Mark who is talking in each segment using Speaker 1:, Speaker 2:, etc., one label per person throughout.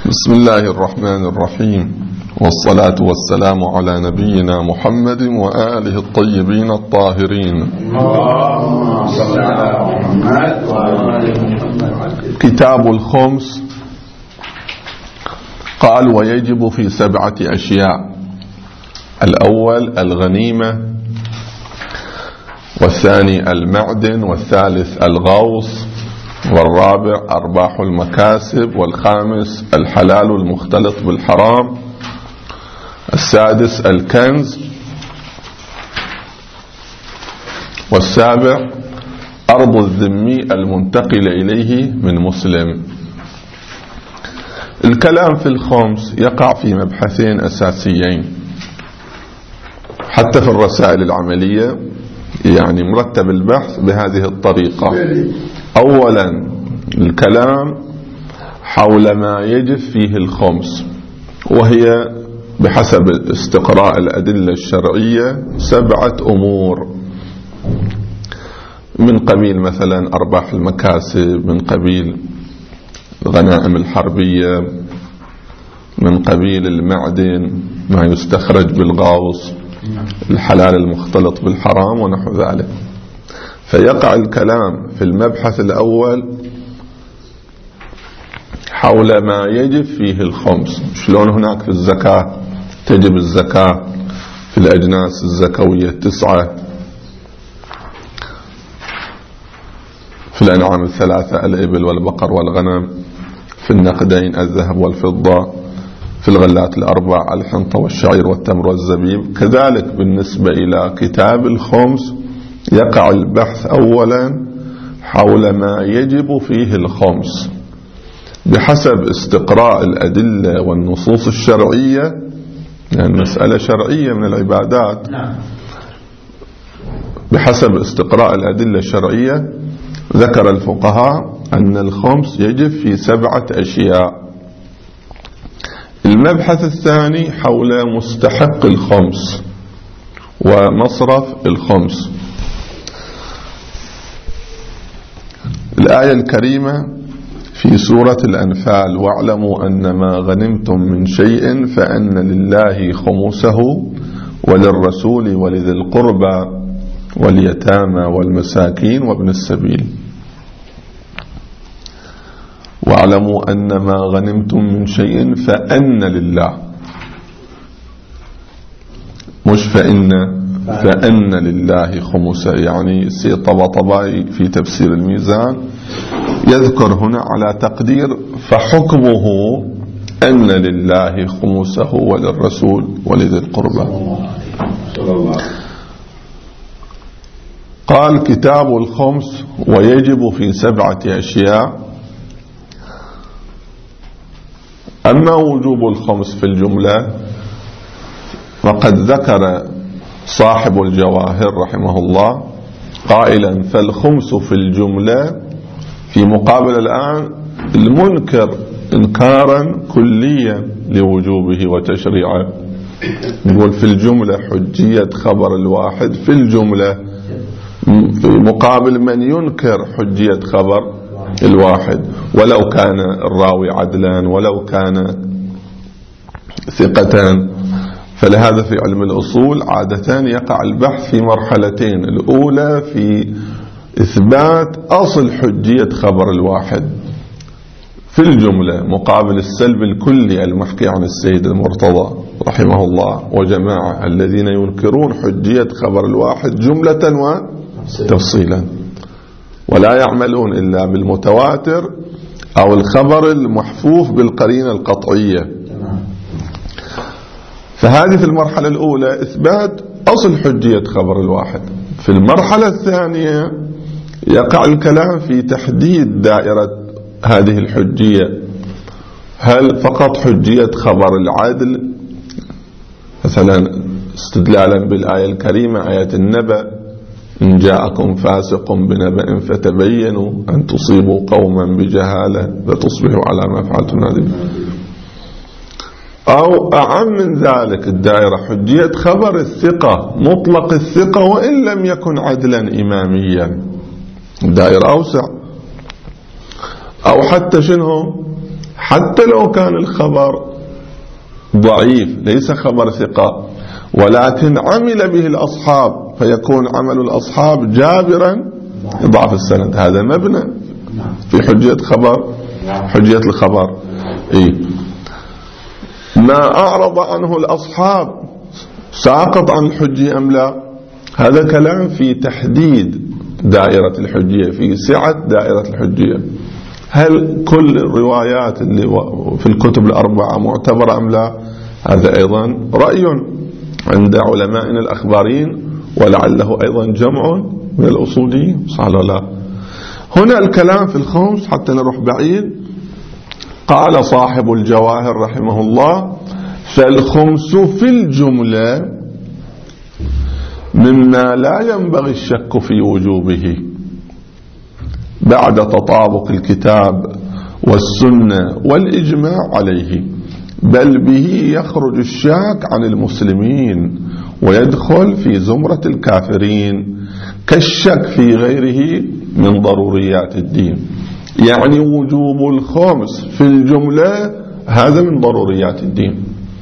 Speaker 1: بسم الله الرحمن الرحيم، والصلاة والسلام على نبينا محمد وآله الطيبين الطاهرين.
Speaker 2: اللهم صل على محمد وعلى آل محمد.
Speaker 1: كتاب الخمس قال: ويجب في 7 أشياء: الأول الغنيمة، والثاني المعدن، والثالث الغوص، والرابع أرباح المكاسب، والخامس الحلال المختلط بالحرام، السادس الكنز، والسابع أرض الذمي المنتقل إليه من مسلم. الكلام في الخمس يقع في مبحثين أساسيين حتى في الرسائل العملية، يعني مرتب البحث بهذه الطريقة. أولا الكلام حول ما يجب فيه الخمس، وهي بحسب استقراء الأدلة الشرعية 7 أمور، من قبيل مثلا أرباح المكاسب، من قبيل الغنائم الحربية، من قبيل المعدن، ما يستخرج بالغوص، الحلال المختلط بالحرام ونحو ذلك. فيقع الكلام في المبحث الأول حول ما يجب فيه الخمس. شلون هناك في الزكاة تجب الزكاة في الأجناس الزكوية 9، في الأنعام 3 الإبل والبقر والغنم، في النقدين الذهب والفضة، في الغلات 4 الحنطة والشعير والتمر والزبيب. كذلك بالنسبة إلى كتاب الخمس يقع البحث أولا حول ما يجب فيه الخمس بحسب استقراء الأدلة والنصوص الشرعية، يعني مسألة شرعية من العبادات. بحسب استقراء الأدلة الشرعية ذكر الفقهاء أن الخمس يجب في 7 أشياء. المبحث الثاني حول مستحق الخمس ومصرف الخمس. الآية الكريمة في سورة الأنفال: واعلموا أن ما غنمتم من شيء فأن لله خمسه وللرسول ولذي القربى واليتامى والمساكين وابن السبيل. واعلموا أن ما غنمتم من شيء فأن لله، مش فأن لله خمسه. يعني سي طباطبائي في تفسير الميزان يذكر هنا على تقدير فحكمه أن لله خمسه وللرسول ولذي القربى. قال: كتاب الخمس ويجب في 7 أشياء. أما وجوب الخمس في الجملة فقد ذكر صاحب الجواهر رحمه الله قائلا: فالخمس في الجملة، في مقابل الآن المنكر إنكارا كليا لوجوبه وتشريعه. نقول في الجملة حجية خبر الواحد في الجملة، في مقابل من ينكر حجية خبر الواحد ولو كان الراوي عدلا ولو كان ثقة. فلهذا في علم الأصول عادة يقع البحث في مرحلتين: الأولى في إثبات أصل حجية خبر الواحد في الجملة مقابل السلب الكلي المحكي عن السيد المرتضى رحمه الله وجماعة الذين ينكرون حجية خبر الواحد جملة وتفصيلا، ولا يعملون إلا بالمتواتر أو الخبر المحفوف بالقرينة القطعية. فهذه في المرحلة الأولى إثبات أصل حجية خبر الواحد. في المرحلة الثانية يقع الكلام في تحديد دائرة هذه الحجية. هل فقط حجية خبر العدل، مثلا استدلالا بالآية الكريمة آية النبأ: إن جاءكم فاسق بنبأ فتبينوا أن تصيبوا قوما بجهالة فتصبحوا على ما فعلتم نادمين، أو أعم من ذلك الدائرة حجية خبر الثقة، مطلق الثقة وإن لم يكن عدلا إماميا، دائرة أوسع. أو حتى شنو حتى لو كان الخبر ضعيف ليس خبر ثقة، ولكن عمل به الأصحاب فيكون عمل الأصحاب جابرا ضعف السند. هذا مبنى في حجية الخبر. ما أعرض عنه الأصحاب ساقط عن الحجية أم لا؟ هذا كلام في تحديد دائرة الحجية، في سعة دائرة الحجية. هل كل الروايات اللي في الكتب الأربعة معتبرة أم لا؟ هذا أيضا رأي عند علمائنا الأخبارين، ولعله أيضا جمع من الأصوليين، صح ولا لا؟ هنا الكلام في الخمس حتى نروح بعيد. قال صاحب الجواهر رحمه الله: فالخمس في الجملة مما لا ينبغي الشك في وجوبه بعد تطابق الكتاب والسنة والإجماع عليه، بل به يخرج الشاك عن المسلمين ويدخل في زمرة الكافرين كالشك في غيره من ضروريات الدين. يعني وجوب الخمس في الجملة هذا من ضروريات الدين،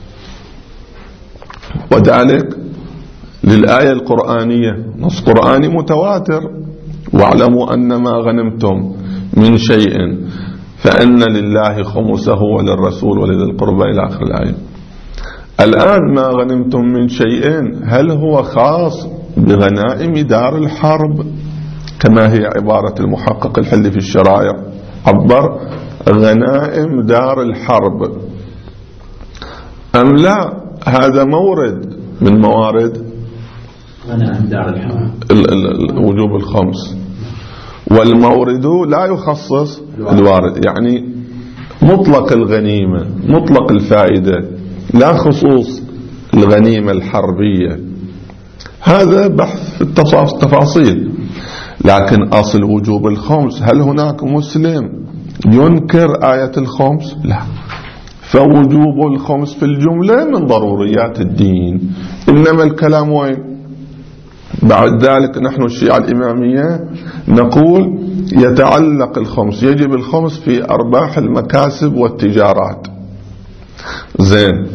Speaker 1: وذلك للآية القرآنية، نص قرآني متواتر: واعلموا أن ما غنمتم من شيء فإن لله خمسه وللرسول ولذي القربى إلى آخر الآية. الآن ما غنمتم من شيء هل هو خاص بغنائم دار الحرب كما هي عبارة المحقق الحلي في الشرائع؟ عبر غنائم دار الحرب أم لا؟ هذا مورد من موارد
Speaker 3: غنائم دار الحرب
Speaker 1: وجوب الخمس، والمورد لا يخصص الوارد، يعني مطلق الغنيمة مطلق الفائدة لا خصوص الغنيمة الحربية. هذا بحث في التفاصيل. لكن أصل وجوب الخمس، هل هناك مسلم ينكر آية الخمس؟ لا. فوجوب الخمس في الجملة من ضروريات الدين. إنما الكلام وين؟ بعد ذلك نحن الشيعة الإمامية نقول يتعلق الخمس، يجب الخمس في أرباح المكاسب والتجارات. زين،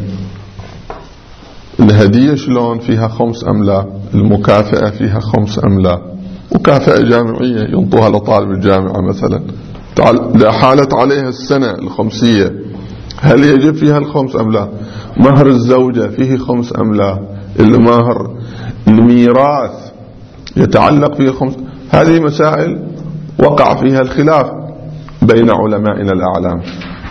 Speaker 1: الهدية شلون فيها خمس أم لا؟ المكافأة فيها خمس أم لا؟ مكافأة جامعية ينطوها لطالب الجامعة مثلا، حالت عليها السنة الخمسية، هل يجب فيها الخمس أم لا؟ مهر الزوجة فيه خمس أم لا؟ المهر، الميراث يتعلق فيه خمس. هذه مسائل وقع فيها الخلاف بين علمائنا الأعلام.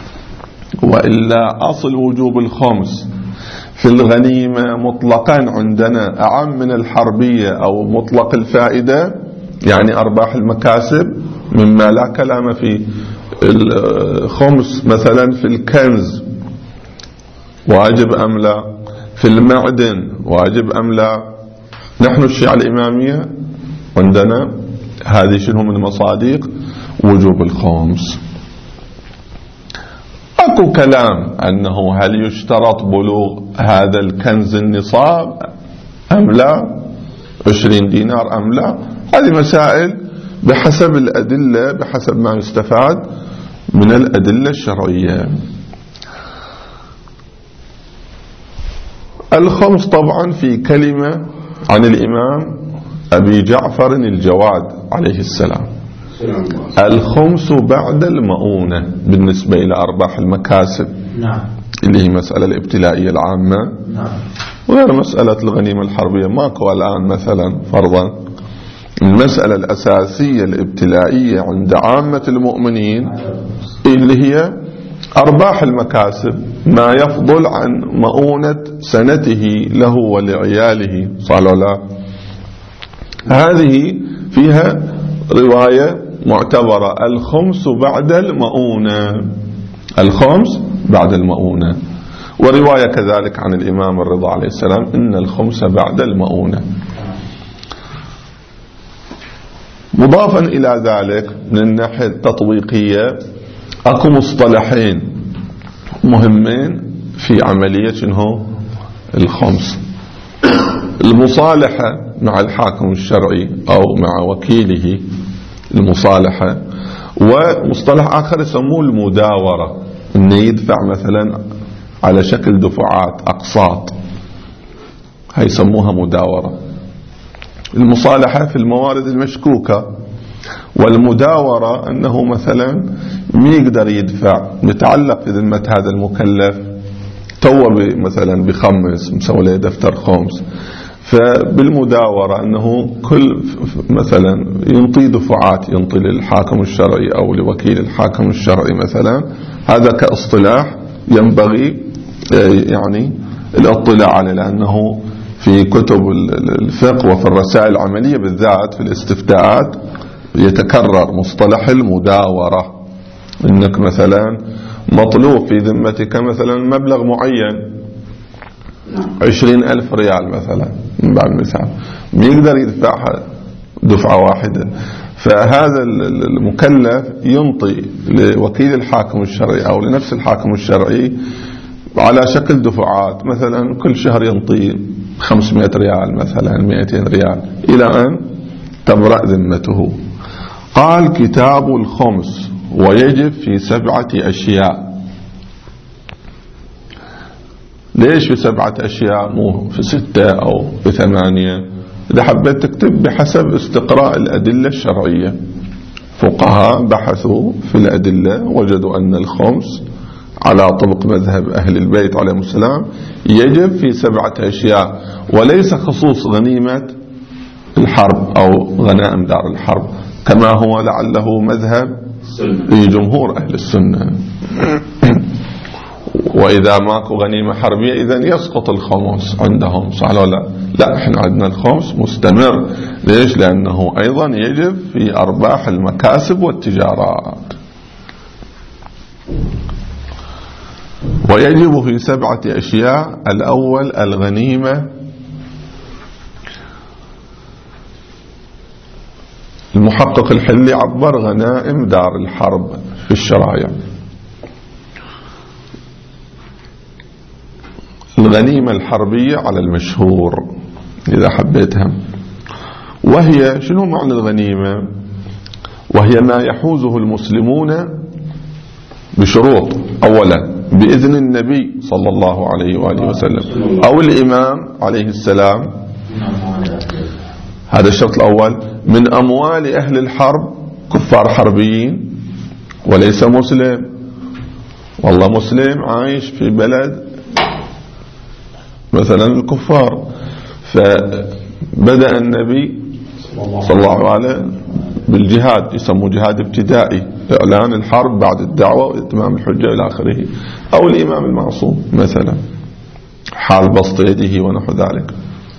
Speaker 1: وإلا أصل وجوب الخمس في الغنيمة مطلقا عندنا أعم من الحربية أو مطلق الفائدة، يعني أرباح المكاسب، مما لا كلام فيه. الخمس مثلا في الكنز واجب أم لا؟ في المعدن واجب أم لا؟ نحن الشيعة الإمامية عندنا هذه شنو من مصادق وجوب الخمس. أكو كلام أنه هل يشترط بلوغ هذا الكنز النصاب أم لا، 20 دينار أم لا؟ هذه مسائل بحسب الأدلة، بحسب ما يستفاد من الأدلة الشرعية. الخمس طبعا في كلمة عن الإمام أبي جعفر الجواد عليه السلام: الخمس بعد المؤونة بالنسبة إلى أرباح المكاسب.
Speaker 3: نعم.
Speaker 1: اللي هي مسألة الابتلائية العامة.
Speaker 3: نعم.
Speaker 1: وغير مسألة الغنيمة الحربية ماكو الآن مثلا فرضا. المسألة الأساسية الابتلائية عند عامة المؤمنين اللي هي أرباح المكاسب، ما يفضل عن مؤونة سنته له ولعياله، صح ولا لا؟ هذه فيها رواية معتبرة: الخمس بعد المؤونة، الخمس بعد المؤونة. ورواية كذلك عن الإمام الرضا عليه السلام: إن الخمس بعد المؤونة. مضافا إلى ذلك من الناحية التطبيقية أكو مصطلحين مهمين في عملية شنو الخمس: المصالحة مع الحاكم الشرعي أو مع وكيله، المصالحة، ومصطلح آخر يسموه المداورة. أنه يدفع مثلا على شكل دفعات أقساط، هاي يسموها مداورة. المصالحة في الموارد المشكوكة، والمداورة أنه مثلا ما يقدر يدفع، متعلق في ذمة هذا المكلف، مثلا بخمس مسوي له دفتر خمس، فبالمداورة أنه كل مثلا ينطي دفعات، ينطي للحاكم الشرعي أو لوكيل الحاكم الشرعي مثلا. هذا كاصطلاح ينبغي يعني الاطلاع عليه، لأنه في كتب الفقه وفي الرسائل العملية بالذات في الاستفتاءات يتكرر مصطلح المداورة، إنك مثلا مطلوب في ذمتك مثلا مبلغ معين 20,000 ريال مثلا من بعد مثال، ما يقدر يدفعها دفعة واحدة، فهذا المكلف ينطي لوكيل الحاكم الشرعي أو لنفس الحاكم الشرعي على شكل دفعات، مثلا كل شهر ينطي 500 ريال مثلا 200 ريال إلى أن تبرأ ذمته. قال كتاب الخمس ويجب في 7 أشياء. ليش في 7 أشياء مو في 6 أو في 8؟ إذا حبيت تكتب بحسب استقراء الأدلة الشرعية. فقهاء بحثوا في الأدلة وجدوا أن الخمس على طبق مذهب أهل البيت عليهم السلام يجب في 7 أشياء، وليس خصوص غنيمة الحرب أو غنائم دار الحرب كما هو لعله مذهب جمهور أهل السنة. وإذا ماكو غنيمة حربية إذن يسقط الخمس عندهم، صح ولا لا؟ لا، احنا عندنا الخمس مستمر. ليش؟ لأنه أيضا يجب في أرباح المكاسب والتجارات. ويجب في 7 أشياء. الأول الغنيمة، المحقق الحلي عبر غنائم دار الحرب في الشرايع. الغنيمة الحربية على المشهور إذا حبيتها، وهي شنو معنى الغنيمة؟ وهي ما يحوزه المسلمون بشروط. أولا بإذن النبي صلى الله عليه وآله وسلم أو الإمام عليه السلام، هذا الشرط الأول، من أموال أهل الحرب، كفار حربيين وليس مسلم، والله مسلم عايش في بلد مثلا الكفار، فبدأ النبي صلى الله عليه وسلم بالجهاد، يسموه جهاد ابتدائي، إعلان الحرب بعد الدعوة وإتمام الحجة إلى آخره، أو الإمام المعصوم مثلا حال بسط يده ونحو ذلك.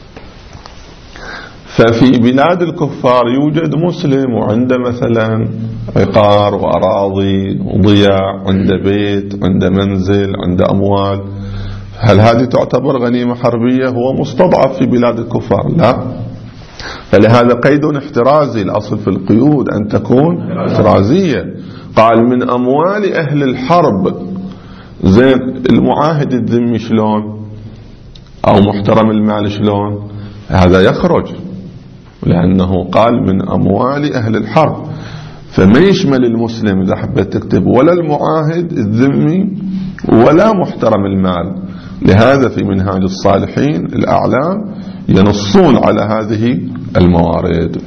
Speaker 1: ففي بلاد الكفار يوجد مسلم وعنده مثلا عقار وأراضي وضياع، عنده بيت، عنده منزل، عنده أموال، هل هذه تعتبر غنيمة حربية؟ هو مستضعف في بلاد الكفار؟ لا. فلهذا قيد احترازي، الأصل في القيود أن تكون احترازية. قال من أموال أهل الحرب. زين، المعاهد الذمي شلون؟ أو محترم المال شلون؟ هذا يخرج، لأنه قال من أموال أهل الحرب، فما يشمل المسلم إذا حبيت تكتب، ولا المعاهد الذمي ولا محترم المال. لهذا في منهاج الصالحين الأعلام ينصون على هذه الموارد،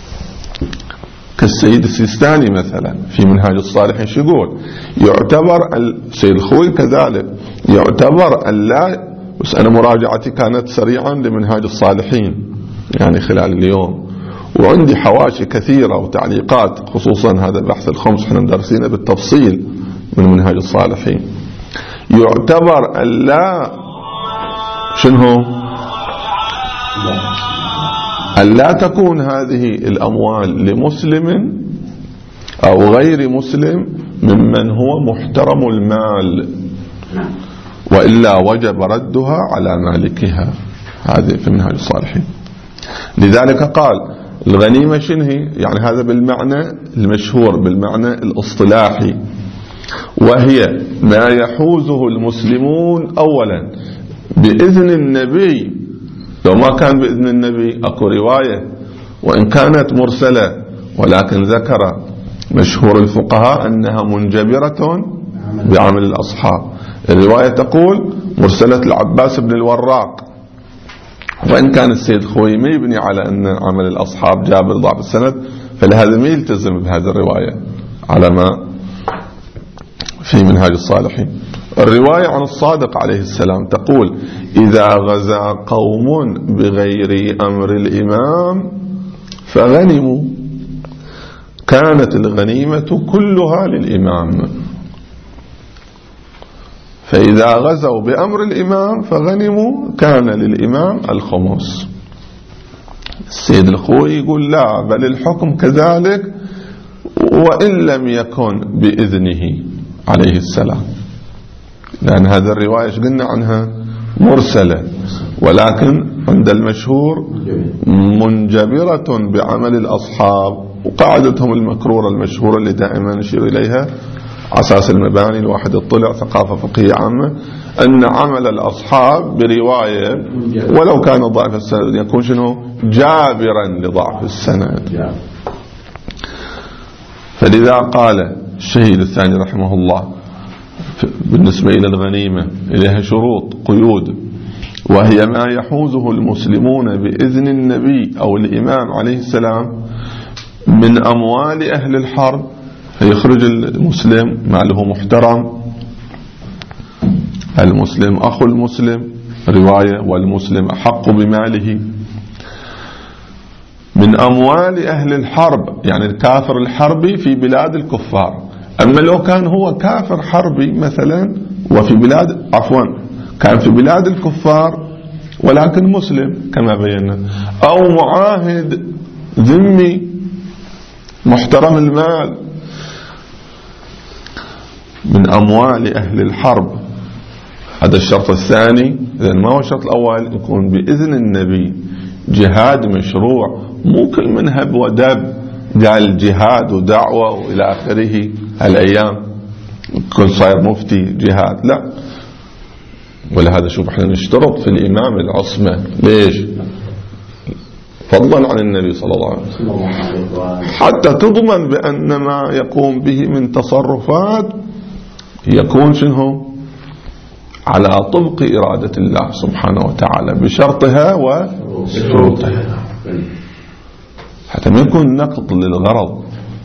Speaker 1: كالسيد السيستاني مثلا في منهاج الصالحين شو يقول؟ يعتبر السيد الخوي كذلك، يعتبر لا، بس أنا مراجعتي كانت سريعا لمنهاج الصالحين يعني خلال اليوم، وعندي حواشي كثيرة وتعليقات، خصوصا هذا بحث الخمس احنا مدرسينه بالتفصيل من منهاج الصالحين. يعتبر ألا شنو؟ ألا تكون هذه الأموال لمسلم أو غير مسلم ممن هو محترم المال، وإلا وجب ردها على مالكها. هذه في منهاج الصالحين. لذلك قال الغنيمة شنو هي؟ يعني هذا بالمعنى المشهور، بالمعنى الاصطلاحي، وهي ما يحوزه المسلمون أولا بإذن النبي. لو ما كان بإذن النبي أكو رواية وإن كانت مرسلة، ولكن ذكر مشهور الفقهاء أنها منجبرة بعمل الأصحاب. الرواية تقول مرسلة العباس بن الوراق، وإن كان السيد خوي ما يبني على أن عمل الأصحاب جابر ضعف السند، فلهذا ما يلتزم بهذه الرواية على ما في منهاج الصالحين. الرواية عن الصادق عليه السلام تقول إذا غزا قوم بغير أمر الإمام فغنموا، كانت الغنيمة كلها للإمام، فإذا غزوا بأمر الإمام فغنموا كان للإمام الخمس. السيد الخوي يقول لا، بل الحكم كذلك وإن لم يكن بإذنه عليه السلام، لأن هذا الرواية قلنا عنها مرسلة، ولكن عند المشهور منجبرة بعمل الأصحاب، وقاعدتهم المكرورة المشهورة اللي دائما نشير إليها أساس المباني الواحد يطلع ثقافة فقهية عامة، أن عمل الأصحاب برواية ولو كان ضعف السند يكون شنو جابرا لضعف السند. فلذا قال الشهيد الثاني رحمه الله بالنسبة إلى الغنيمة إليها شروط قيود، وهي ما يحوزه المسلمون بإذن النبي أو الإمام عليه السلام من أموال أهل الحرب، فيخرج المسلم ماله محترم، المسلم أخو المسلم رواية، والمسلم أحق بماله، من أموال أهل الحرب يعني الكافر الحربي في بلاد الكفار. أما لو كان هو كافر حربي مثلا وفي بلاد كان في بلاد الكفار ولكن مسلم كما بينا، أو معاهد ذمي محترم المال، من أموال أهل الحرب. هذا الشرط الثاني. إذن ما هو الشرط الأول؟ يكون بإذن النبي، جهاد مشروع، مو كل من هب ودب قال جهاد ودعوة وإلى آخره هالأيام كل صاير مفتي جهاد، لا. ولهذا شوف احنا نشترط في الإمام العصمة. ليش؟ فضلا عن النبي صلى الله عليه وسلم، حتى تضمن بأن ما يقوم به من تصرفات يكون شنو على طبق إرادة الله سبحانه وتعالى بشرطها وشروطها، حتى ما يكون نقض للغرض.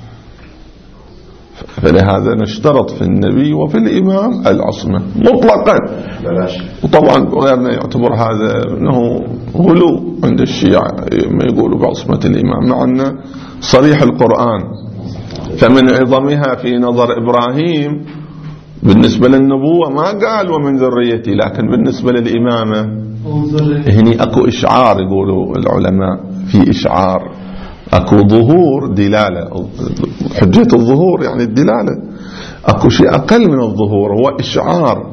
Speaker 1: فلهذا نشترط في النبي وفي الإمام العصمة مطلقا. وطبعا غيرنا يعتبر هذا أنه غلو عند الشيعة ما يقولوا بعصمة الإمام، مع أن صريح القرآن فمن عظمها في نظر إبراهيم بالنسبة للنبوة ما قال ومن ذريتي، لكن بالنسبة للإمامة هني أكو إشعار، يقولوا العلماء في إشعار، أكو ظهور دلالة، حجة الظهور يعني الدلالة، أكو شيء أقل من الظهور هو إشعار.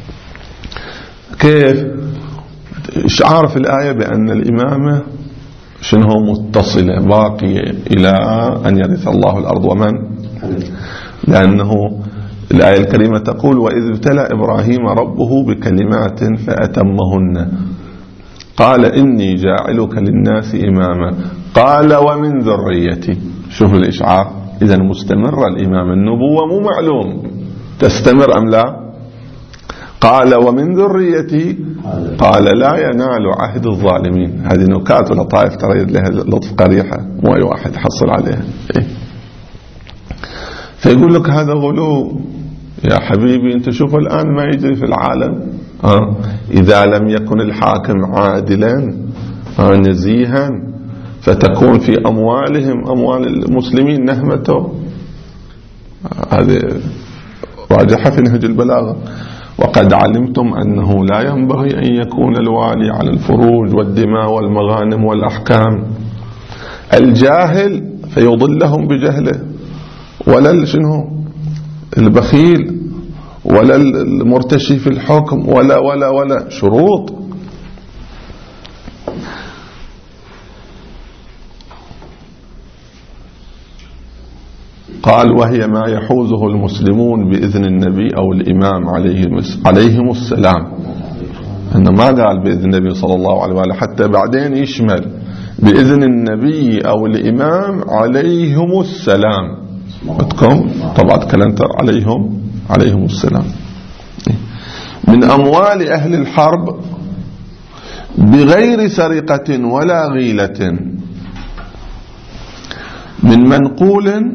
Speaker 1: كيف؟ إشعار في الآية بأن الإمامة شنو متصلة باقية إلى أن يرث الله الأرض ومن، لأنه الآية الكريمة تقول وإذ ابتلى إبراهيم ربه بكلمات فأتمهن قال إني جاعلك للناس إماما قال ومن ذريتي. شوف الإشعار، إذا مستمر الإمام، النبوة مو معلوم تستمر أم لا. قال ومن ذريتي قال لا ينال عهد الظالمين. هذه نكات ولطائف ترى لها لطف قريحة، مو أي واحد حصل عليها. فيقول لك هذا غلو يا حبيبي. انت شوف الآن ما يجري في العالم، إذا لم يكن الحاكم عادلا نزيها فتكون في أموالهم أموال المسلمين نهمته. هذه راجحة في نهج البلاغة. وقد علمتم أنه لا ينبغي أن يكون الوالي على الفروج والدماء والمغانم والأحكام الجاهل فيضلهم بجهله، ولا شنو البخيل ولا المرتشي في الحكم ولا ولا ولا شروط. قال وهي ما يحوزه المسلمون بإذن النبي أو الإمام عليهم السلام. أنه ما قال بإذن النبي صلى الله عليه وآله، حتى بعدين يشمل بإذن النبي أو الإمام عليهم السلام. عندكم طبعا كلمة عليهم عليهم السلام. من أموال أهل الحرب بغير سرقة ولا غيلة من منقول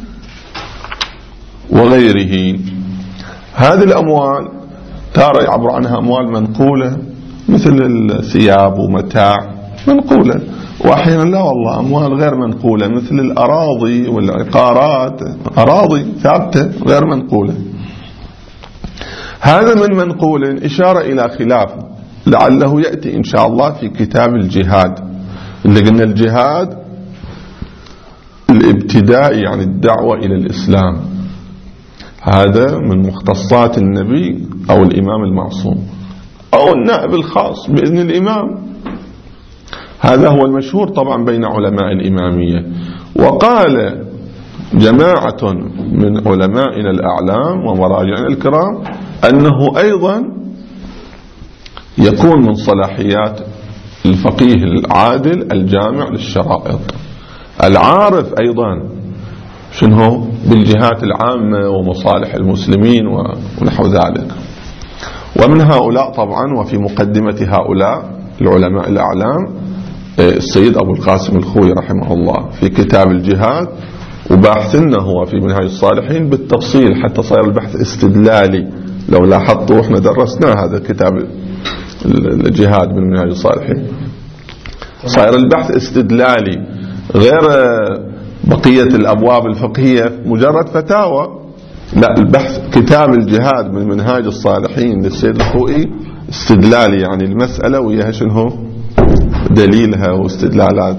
Speaker 1: وغيره. هذه الأموال ترى يعبر عنها أموال منقولة مثل الثياب ومتاع منقولة، وأحيانا لا والله أموال غير منقولة مثل الأراضي والعقارات، أراضي ثابتة غير منقولة. هذا من منقول إشارة إلى خلاف لعله يأتي إن شاء الله في كتاب الجهاد، اللي قلنا الجهاد الابتداء يعني الدعوة إلى الإسلام، هذا من مختصات النبي أو الإمام المعصوم أو النائب الخاص بإذن الإمام. هذا هو المشهور طبعا بين علماء الإمامية. وقال جماعة من علمائنا الأعلام ومراجعنا الكرام أنه أيضا يكون من صلاحيات الفقيه العادل الجامع للشرائط العارف أيضا شنو بالجهات العامة ومصالح المسلمين ونحو ذلك. ومن هؤلاء طبعا وفي مقدمة هؤلاء العلماء الأعلام السيد أبو القاسم الخوي رحمه الله في كتاب الجهاد، وباحثنا هو في منهاج الصالحين بالتفصيل حتى صار البحث استدلالي. لو لاحظتوا احنا درسنا هذا الكتاب الجهاد من منهاج الصالحين، صار البحث استدلالي غير بقية الأبواب الفقهية مجرد فتاوى، لا البحث كتاب الجهاد من منهاج الصالحين للسيد الخوئي استدلالي، يعني المسألة وياها شنو دليلها واستدلالات.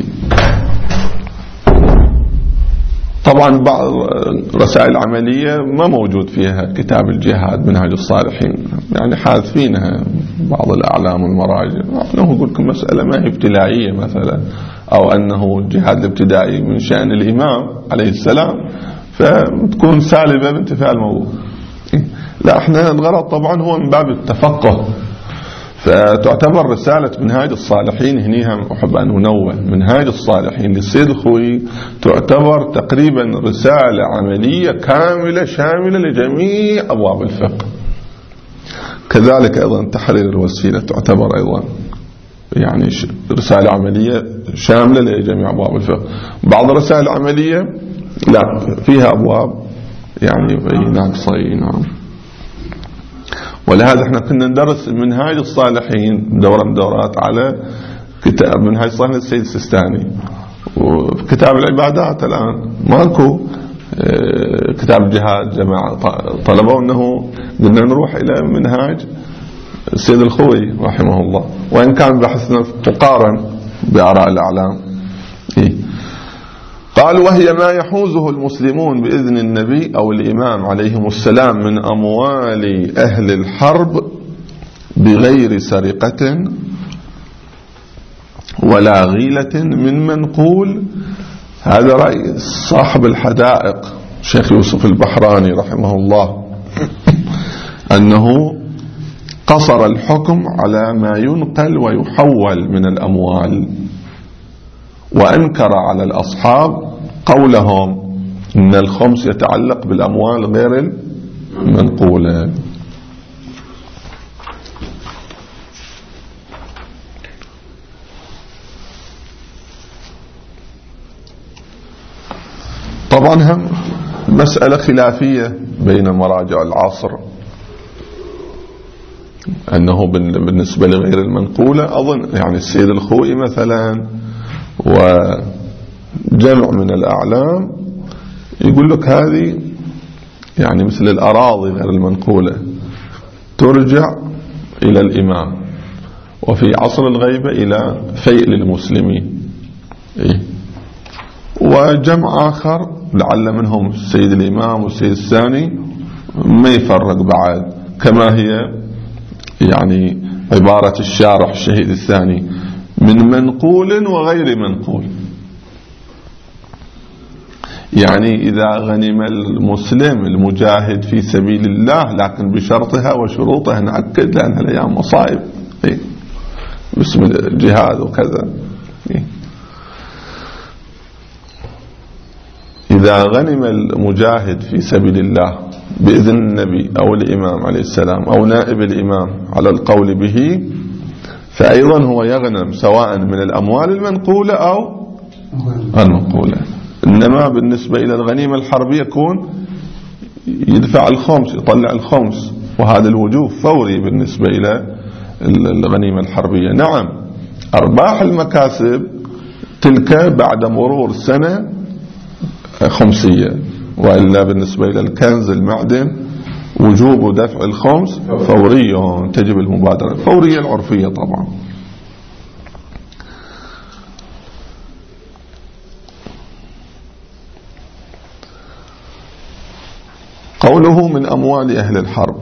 Speaker 1: طبعا بعض رسائل العملية ما موجود فيها كتاب الجهاد منهاج الصالحين، يعني حاذفينها بعض الأعلام والمراجع، أنه يقول لكم مسألة ما هي ابتلاعية مثلا، أو أنه الجهاد الابتدائي من شأن الإمام عليه السلام فتكون سالبة بانتفاع الموضوع. لا احنا الغرض طبعا هو من باب التفقه، فتعتبر رسالة منهاج الصالحين هنيها أحب أن أنوه منهاج الصالحين للسيد الخوئي تعتبر تقريبا رسالة عملية كاملة شاملة لجميع أبواب الفقه. كذلك أيضا تحرير الوسيلة تعتبر أيضا يعني رسالة عملية شاملة لجميع أبواب الفقه. بعض الرسائل العملية لا فيها أبواب يعني ناقصة. نعم. ولهذا احنا كنا ندرس منهاج الصالحين دورة من دورات على كتاب منهاج الصالحين للسيد السيستاني، وكتاب العبادات الآن ماكو كتاب الجهاد. جماعة طلبوا أنه قلنا نروح إلى منهاج السيد الخوئي رحمه الله، وإن كان بحثنا تقارن بآراء الأعلام. قال وهي ما يحوزه المسلمون بإذن النبي أو الإمام عليهم السلام من أموال أهل الحرب بغير سرقة ولا غيلة من منقول. هذا رأي صاحب الحدائق شيخ يوسف البحراني رحمه الله، أنه قصر الحكم على ما ينقل ويحول من الأموال، وأنكر على الأصحاب قولهم إن الخمس يتعلق بالأموال غير المنقولة. طبعا هم مسألة خلافية بين مراجع العصر، أنه بالنسبة لغير المنقولة أظن يعني السيد الخوئي مثلا وجمع من الأعلام يقول لك هذه يعني مثل الأراضي غير المنقولة ترجع إلى الإمام، وفي عصر الغيبة إلى فيء للمسلمين. وجمع آخر لعل منهم السيد الإمام والسيد الثاني ما يفرق بعد، كما هي يعني عبارة الشارح الشهيد الثاني من منقول وغير منقول. يعني إذا غنم المسلم المجاهد في سبيل الله، لكن بشرطها وشروطها نأكد لأنها الأيام مصائب باسم الجهاد وكذا. إذا غنم المجاهد في سبيل الله بإذن النبي أو الإمام عليه السلام أو نائب الإمام على القول به، فأيضا هو يغنم سواء من الأموال المنقولة أو المنقولة. إنما بالنسبة إلى الغنيمة الحربية يكون يدفع الخمس، يطلع الخمس، وهذا الوجوب فوري بالنسبة إلى الغنيمة الحربية. نعم أرباح المكاسب تلك بعد مرور سنة خمسية، وإلا بالنسبة إلى الكنز المعدن وجوب دفع الخمس فوريا، تجب المبادرة الفورية العرفية طبعا. قوله من أموال أهل الحرب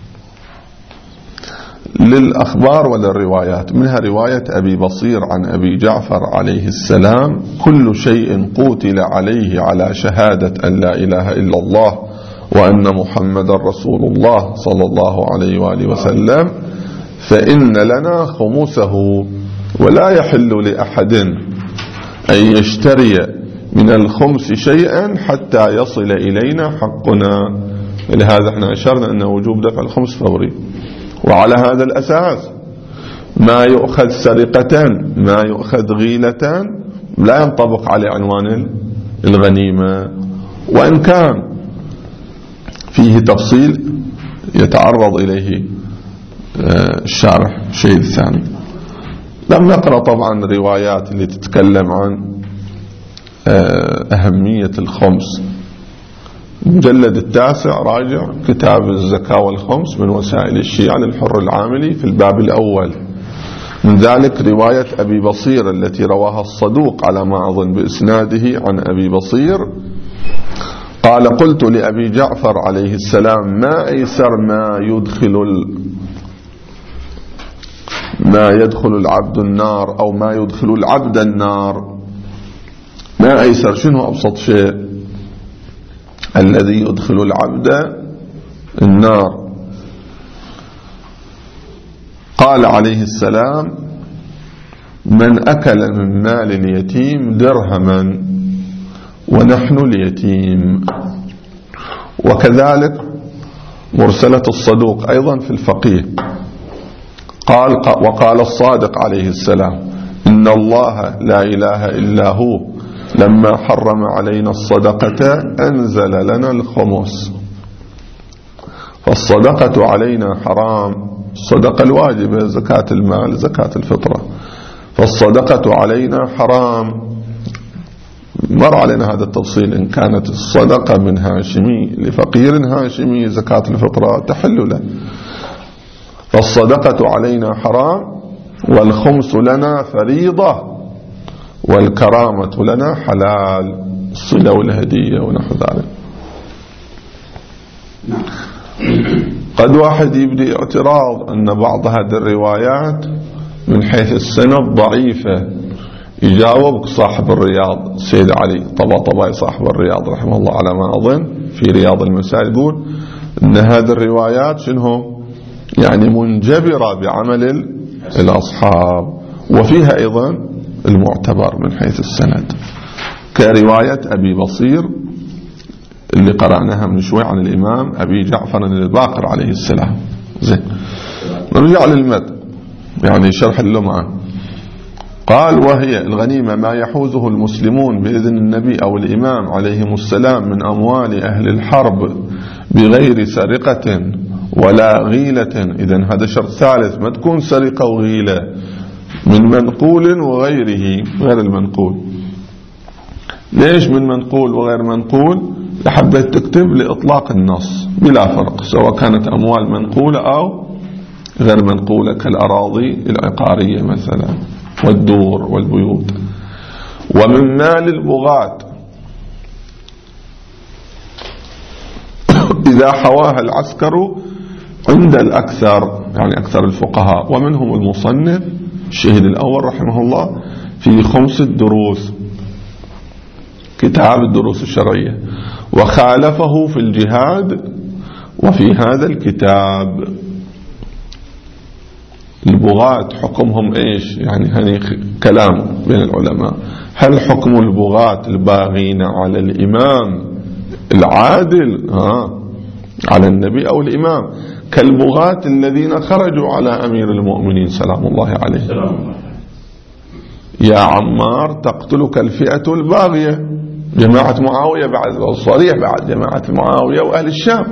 Speaker 1: للأخبار وللروايات، منها رواية أبي بصير عن أبي جعفر عليه السلام: كل شيء قوتل عليه على شهادة أن لا إله إلا الله وأن محمد رسول الله صلى الله عليه وآله وسلم فإن لنا خمسه، ولا يحل لأحد أن يشتري من الخمس شيئا حتى يصل إلينا حقنا. لهذا احنا أشرنا أن وجوب دفع الخمس فوري. وعلى هذا الأساس ما يؤخذ سرقة، ما يؤخذ غيلة، لا ينطبق على عنوان الغنيمة، وإن كان فيه تفصيل يتعرض إليه الشارح الشيء الثاني. لم نقرأ طبعا الروايات اللي تتكلم عن أهمية الخمس. المجلد 9 راجع كتاب الزكاة والخمس من وسائل الشيعة للحر العاملي في الباب الأول. من ذلك رواية أبي بصير التي رواها الصدوق على ما أظن بإسناده عن أبي بصير قال: قلت لأبي جعفر عليه السلام: ما أيسر ما يدخل العبد النار، أو ما يدخل العبد النار. ما أيسر، شنو أبسط شيء الذي يدخل العبد النار؟ قال عليه السلام: من أكل من مال اليتيم درهما ونحن اليتيم. وكذلك مرسلة الصدوق أيضا في الفقيه وقال الصادق عليه السلام: إن الله لا إله إلا هو لما حرم علينا الصدقة أنزل لنا الخمس. فالصدقة علينا حرام، الصدقة الواجبة زكاة المال زكاة الفطرة، فالصدقة علينا حرام. مر علينا هذا التفصيل. إن كانت الصدقة من هاشمي لفقير هاشمي زكاة الفطرة تحل له. فالصدقة علينا حرام، والخمس لنا فريضة، والكرامة لنا حلال، الصلة والهدية ونحو ذلك. قد واحد يبدي اعتراض أن بعض هذه الروايات من حيث السند ضعيفة. يجاوبك صاحب الرياض سيد علي طباطبائي صاحب الرياض رحمه الله على ما أظن في رياض المسائل، يقول أن هذه الروايات شنو يعني منجبرة بعمل الأصحاب، وفيها أيضا المعتبر من حيث السند كرواية أبي بصير اللي قرأناها من شوي عن الإمام أبي جعفر الباقر عليه السلام. زين، نرجع للمد يعني شرح اللمعة. قال: وهي الغنيمة ما يحوزه المسلمون بإذن النبي أو الإمام عليهم السلام من أموال أهل الحرب بغير سرقة ولا غيلة. إذن هذا شرط ثالث، ما تكون سرقة وغيلة، من منقول وغيره، غير المنقول. ليش من منقول وغير منقول؟ لحبيت تكتب لإطلاق النص بلا فرق، سواء كانت أموال منقولة أو غير منقولة، كالأراضي العقارية مثلا والدور والبيوت. ومن مال البغاة إذا حواها العسكر عند الأكثر، يعني أكثر الفقهاء، ومنهم المصنف الشهيد الأول رحمه الله في خمس الدروس، كتاب الدروس الشرعية، وخالفه في الجهاد وفي هذا الكتاب. البغاة حكمهم إيش؟ يعني هني كلام بين العلماء، هل حكم البغاة الباغين على الإمام العادل على النبي أو الإمام، كالبغاة الذين خرجوا على أمير المؤمنين سلام الله عليه. يا عمار تقتلك الفئة الباغية، جماعة معاوية بعد الصريح، بعد جماعة معاوية وأهل الشام.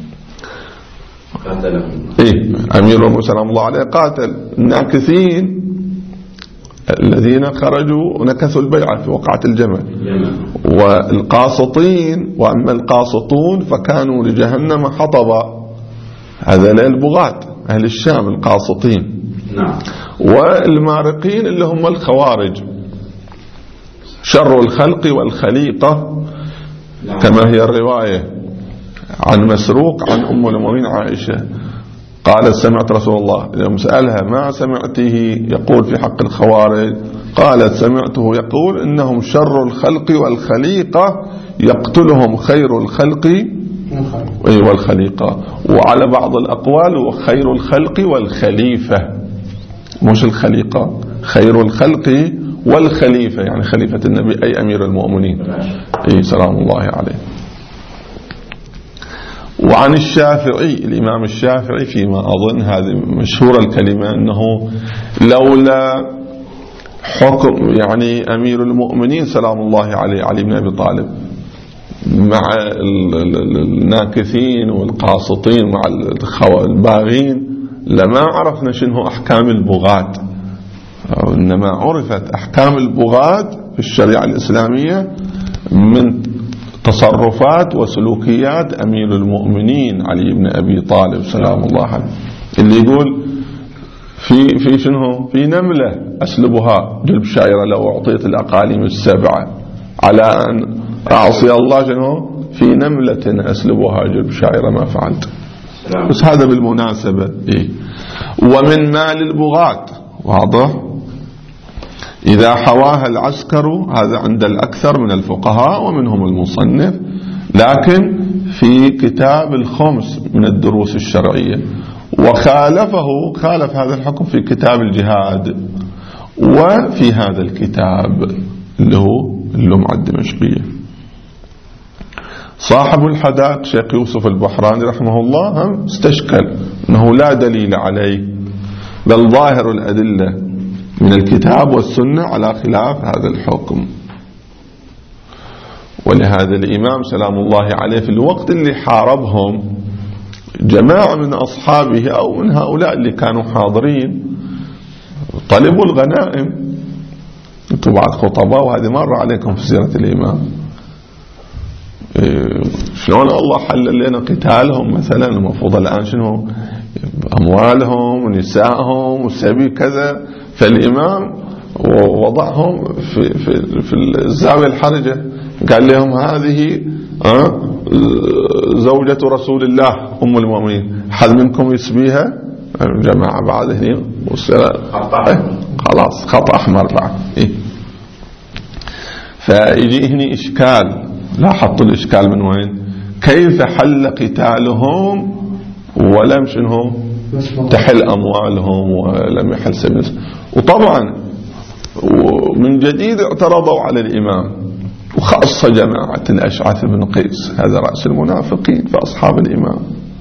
Speaker 1: أمير المؤمنين سلام الله عليه قاتل الناكثين الذين خرجوا ونكثوا البيعة في وقعة الجمل، والقاسطين، وأما القاسطون فكانوا لجهنم حطبا، هذا البغاة أهل الشام القاسطين. والمارقين اللي هم الخوارج، شر الخلق والخليقة، كما هي الرواية عن مسروق عن أم المؤمنين عائشة قالت سمعت رسول الله، لما سألها ما سمعته يقول في حق الخوارج، قالت سمعته يقول إنهم شر الخلق والخليقة يقتلهم خير الخلق والخليقة، وعلى بعض الأقوال وخير الخلق والخليفة، مش الخليقة، خير الخلق والخليفة، يعني خليفة النبي أي أمير المؤمنين سلام الله عليه. وعن الشافعي، الإمام الشافعي فيما أظن هذه مشهورة الكلمة، أنه لولا حكم يعني أمير المؤمنين سلام الله عليه علي بن أبي طالب مع الناكثين والقاسطين مع الباغين لما عرفنا شنو أحكام البغاة، إنما عرفت أحكام البغاة في الشريعة الإسلامية من تصرفات وسلوكيات أمير المؤمنين علي بن أبي طالب سلام الله عليه، اللي يقول في شنو، في نملة أسلبها جلب شاعرة لو أعطيت الأقاليم السبعة على أن أعصي الله شنو في نملة أسلبها جلب شاعرة ما فعلت. بس هذا بالمناسبة. ومن مال البغاة واضح إذا حواها العسكر، هذا عند الأكثر من الفقهاء ومنهم المصنف، لكن في كتاب الخمس من الدروس الشرعية، خالف هذا الحكم في كتاب الجهاد وفي هذا الكتاب اللي هو اللمعة الدمشقية. صاحب الحدائق شيخ يوسف البحراني رحمه الله هم استشكل أنه لا دليل عليه، بل ظاهر الأدلة من الكتاب والسنة على خلاف هذا الحكم. ولهذا الإمام سلام الله عليه في الوقت اللي حاربهم جماعة من أصحابه أو من هؤلاء اللي كانوا حاضرين طلبوا الغنائم. انتم بعد خطباء وهذه مرة عليكم في سيرة الإمام، شلون الله حلل لنا قتالهم مثلا، المفروض الآن شنو أموالهم ونسائهم والسبي كذا، فالإمام وضعهم في الزاوية الحرجة، قال لهم هذه زوجة رسول الله أم المؤمنين، حد منكم يسبيها؟ جماعة بعد هنا خلاص خط أحمر بعد. فيجي هنا إشكال، لاحظت الإشكال من وين؟ كيف حل قتالهم ولم شنو تحل أموالهم ولم يحل سبيل. وطبعا ومن جديد اعترضوا على الإمام، وخاصة جماعة الأشعث بن قيس، هذا رأس المنافقين في أصحاب الإمام،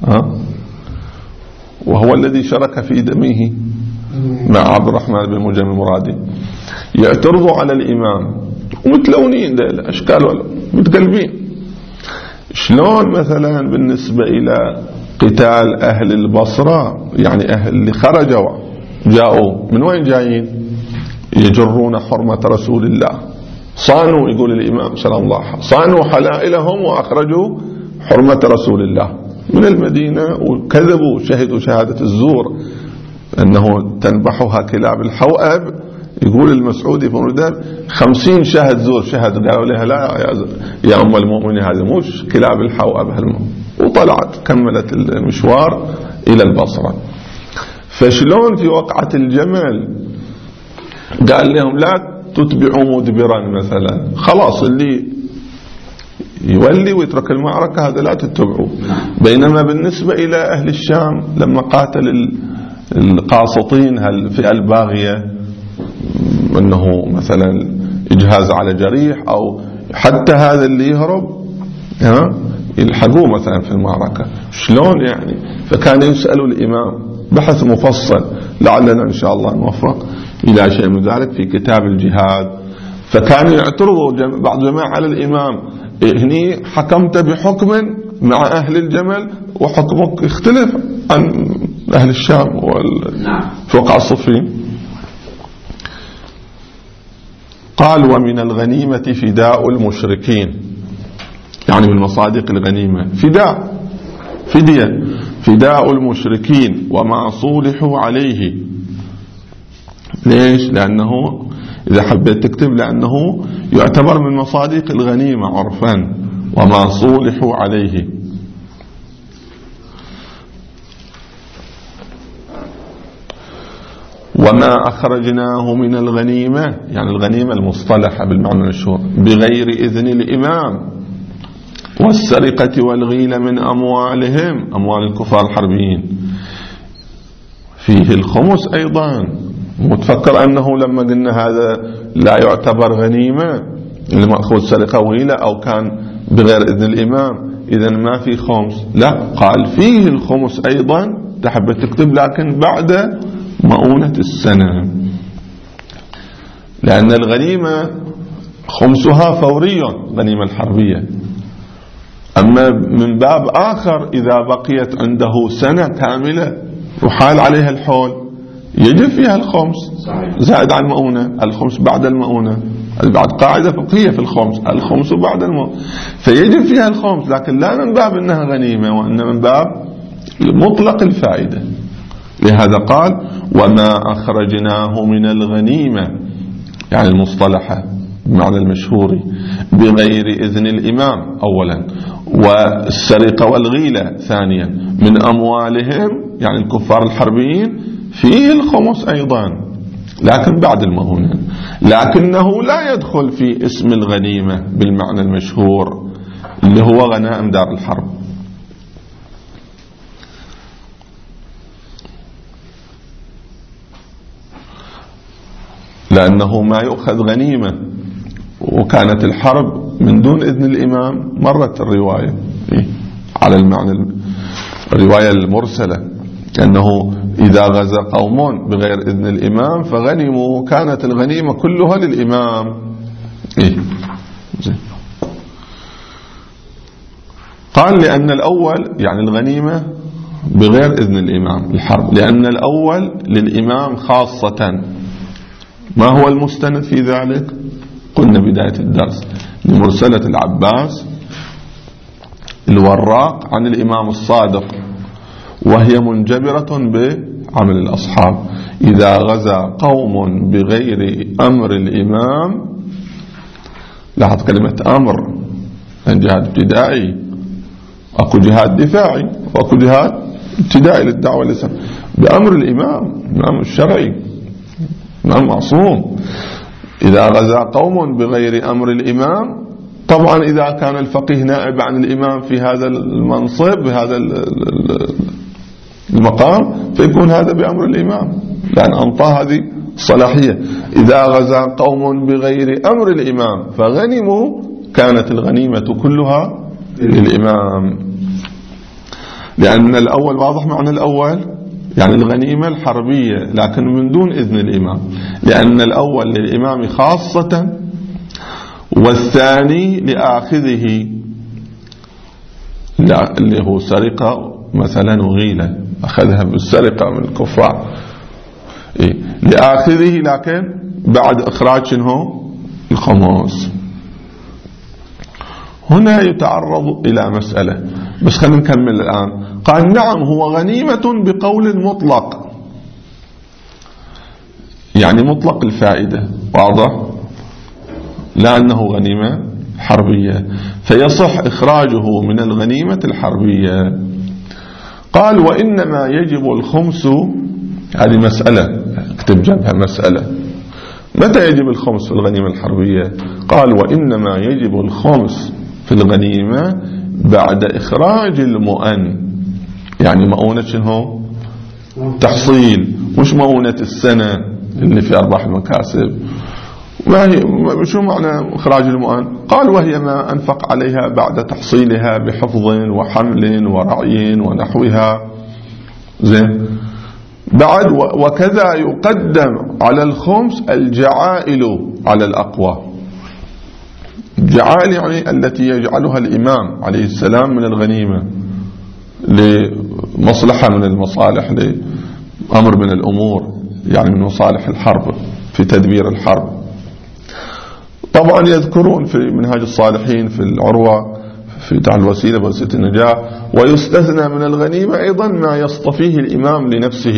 Speaker 1: وهو الذي شارك في دمه مع عبد الرحمن بن مجم المرادي، يعترضوا على الإمام ومتلونين ده أشكال ولا متقلبين. شلون مثلا بالنسبة إلى قتال أهل البصرة، يعني أهل اللي خرجوا جاءوا من وين جايين؟ يجرون حرمة رسول الله، صانوا، يقول الإمام سلام الله، صانوا حلائلهم وأخرجوا حرمة رسول الله من المدينة، وكذبوا شهدوا شهادة الزور أنه تنبحها كلاب الحوأب. يقول المسعودي في مرداد 50 شاهد زور شهد، قالوا لها لا يا أم المؤمنين هذا مش كلاب الحوأب، وطلعت كملت المشوار إلى البصرة. فشلون في وقعة الجمل قال لهم لا تتبعوا مدبرا مثلا، خلاص اللي يولي ويترك المعركة هذا لا تتبعوا. بينما بالنسبة إلى أهل الشام لما قاتل القاسطين الفئة الباغية، أنه مثلا إجهاز على جريح أو حتى هذا اللي يهرب يلحقوه مثلا في المعركة، شلون يعني؟ فكان يسألوا الإمام بحث مفصل، لعلنا إن شاء الله نوفق إلى شيء من ذلك في كتاب الجهاد. فكانوا يعترضوا بعض الجماعة على الإمام، هني حكمت بحكم مع أهل الجمل وحكمك يختلف عن أهل الشام وفوقع الصفين. قال ومن الغنيمة فداء المشركين، يعني من مصادق الغنيمة فداء المشركين وما صولحوا عليه. ليش؟ لأنه إذا حبيت تكتب لأنه يعتبر من مصادق الغنيمة عرفا، وما صولحوا عليه. وما أخرجناه من الغنيمة، يعني الغنيمة المصطلحة بالمعنى المشهور، بغير إذن الإمام، والسرقة والغيل من أموالهم، أموال الكفار الحربيين، فيه الخمس أيضا. متفكر أنه لما قلنا هذا لا يعتبر غنيمة المأخوذ سرقة وغيلة أو كان بغير إذن الإمام إذن ما في خمس، لا، قال فيه الخمس أيضا، تحب تكتب لكن بعد مؤونة السنة، لأن الغنيمة خمسها فوري غنيمة الحربية. أما من باب آخر إذا بقيت عنده سنة كاملة وحال عليها الحول يجب فيها الخمس زائد عن المؤونة، الخمس بعد المؤونة، بعد قاعدة فقهية في الخمس بعد المؤونة، فيجب فيها الخمس، لكن لا من باب أنها غنيمة، وإنما من باب مطلق الفائدة. لهذا قال وما أخرجناه من الغنيمة، يعني المصطلحة بمعنى المشهور، بغير إذن الإمام أولا، والسرقة والغيلة ثانيا، من أموالهم يعني الكفار الحربيين، فيه الخمس أيضا لكن بعد المؤونة، لكنه لا يدخل في اسم الغنيمة بالمعنى المشهور اللي هو غنائم دار الحرب. لأنه ما يؤخذ غنيمة، وكانت الحرب من دون إذن الإمام. مرت الرواية على المعنى الرواية المرسلة، أنه إذا غزا قوم بغير إذن الإمام فغنموا، كانت الغنيمة كلها للإمام. قال لأن الأول يعني الغنيمة بغير إذن الإمام الحرب، لأن الأول للإمام خاصة. ما هو المستند في ذلك؟ قلنا بداية الدرس لمرسلة العباس الوراق عن الإمام الصادق، وهي منجبرة بعمل الأصحاب. إذا غزا قوم بغير أمر الإمام، لاحظ كلمة أمر، جهاد ابتدائي، أكو جهاد دفاعي وأكو جهاد ابتدائي للدعوة الإسلام، بأمر الإمام، الإمام الشرعي، الإمام معصوم. إذا غزا قوم بغير أمر الإمام، طبعا إذا كان الفقيه نائب عن الإمام في هذا المنصب بهذا المقام فيكون هذا بأمر الإمام، لأن أنطاه هذه الصلاحية. إذا غزا قوم بغير أمر الإمام فغنموا، كانت الغنيمة كلها للإمام. لأن الأول واضح معنى الأول، يعني الغنيمة الحربية لكن من دون إذن الإمام، لأن الأول للإمام خاصة، والثاني لآخذه اللي هو سرقة مثلا وغيلة، أخذها بالسرقة من الكفار، لآخذه لكن بعد إخراج شنو الخمس. هنا يتعرض إلى مسألة، بس خلينا نكمل الآن. قال نعم هو غنيمة بقول مطلق، يعني مطلق الفائدة، واضح، لا أنه غنيمة حربية، فيصح إخراجه من الغنيمة الحربية. قال وإنما يجب الخمس، هذه مسألة اكتب جنبها مسألة، متى يجب الخمس في الغنيمة الحربية؟ قال وإنما يجب الخمس في الغنيمة بعد إخراج المؤن، يعني مؤونة شنو؟ تحصيل، مش مؤونة السنة اللي في أرباح المكاسب، ما هي شو معنى إخراج المؤن؟ قال وهي ما أنفق عليها بعد تحصيلها بحفظ وحمل ورعي ونحوها. زين. بعد وكذا يقدم على الخمس الجعائل على الأقوى. الجعائل يعني التي يجعلها الإمام عليه السلام من الغنيمة لمصلحة من المصالح، لأمر من الأمور، يعني من مصالح الحرب في تدبير الحرب. طبعا يذكرون في منهاج الصالحين في العروة في تعال الوسيلة وسيلة النجاة، ويستثنى من الغنيمة أيضا ما يصطفيه الإمام لنفسه.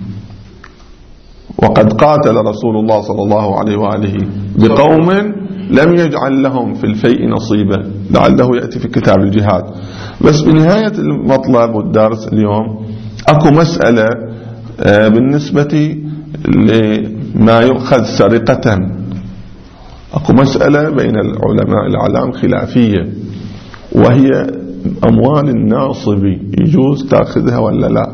Speaker 1: وقد قاتل رسول الله صلى الله عليه وآله بقوم لم يجعل لهم في الفيء نصيبا، لعله يأتي في كتاب الجهاد. بس بنهاية المطلب والدرس اليوم أكو مسألة بالنسبة لما يؤخذ سرقة، أكو مسألة بين العلماء الأعلام خلافية، وهي أموال الناصب يجوز تأخذها ولا لا.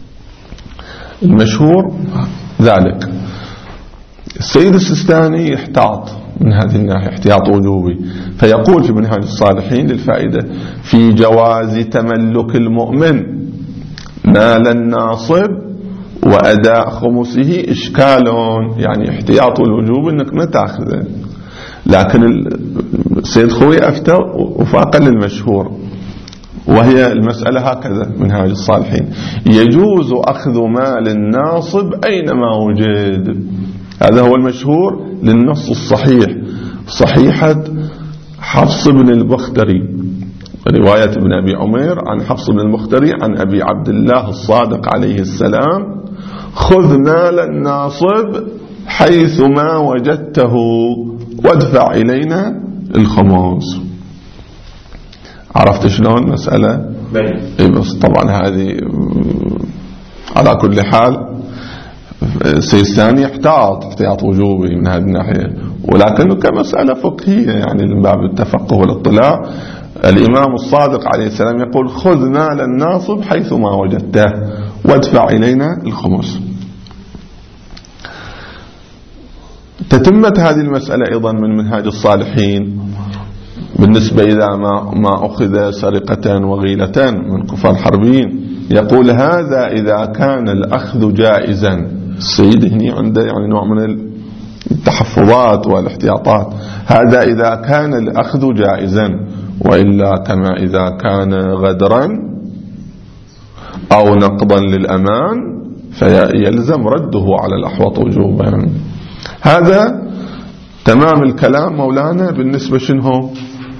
Speaker 1: المشهور ذلك السيد السيستاني يحتاط من هذه الناحية احتياط وجوبي، فيقول في منهاج الصالحين للفائدة في جواز تملك المؤمن مال الناصب وأداء خمسه إشكال، يعني احتياط الوجوب انك ما تأخذه. لكن السيد خوي أفتى وفاق للمشهور، وهي المسألة هكذا منهاج الصالحين: يجوز أخذ مال الناصب أينما وجد. هذا هو المشهور للنص الصحيح، صحيحة حفص بن البختري، رواية ابن أبي عمير عن حفص بن البختري عن أبي عبد الله الصادق عليه السلام: خذ مال الناصب حيثما وجدته وادفع إلينا الخمس. عرفت شلون مسألة؟ بس طبعا هذه على كل حال السيستاني يحتاط احتياط وجوبي من هذه الناحية، ولكنه كمسألة فقهية يعني من باب التفقه والاطلاع. الإمام الصادق عليه السلام يقول: خذ مال الناصب حيثما وجدته وادفع إلينا الخمس. تتمة هذه المسألة أيضا من منهاج الصالحين بالنسبة إذا ما أخذ سرقة وغيلة من كفار الحربيين، يقول: هذا إذا كان الأخذ جائزا. السيد هنا عنده يعني نوع من التحفظات والاحتياطات. هذا إذا كان الأخذ جائزا، وإلا كما إذا كان غدرا أو نقضا للأمان فيلزم رده على الأحوط وجوبا. هذا تمام الكلام مولانا بالنسبة شنو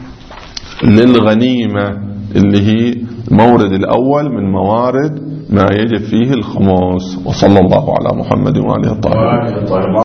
Speaker 1: للغنيمة، اللي هي المورد الأول من موارد ما يجب فيه الخمس. وصلى الله على محمد وآله الطاهرين.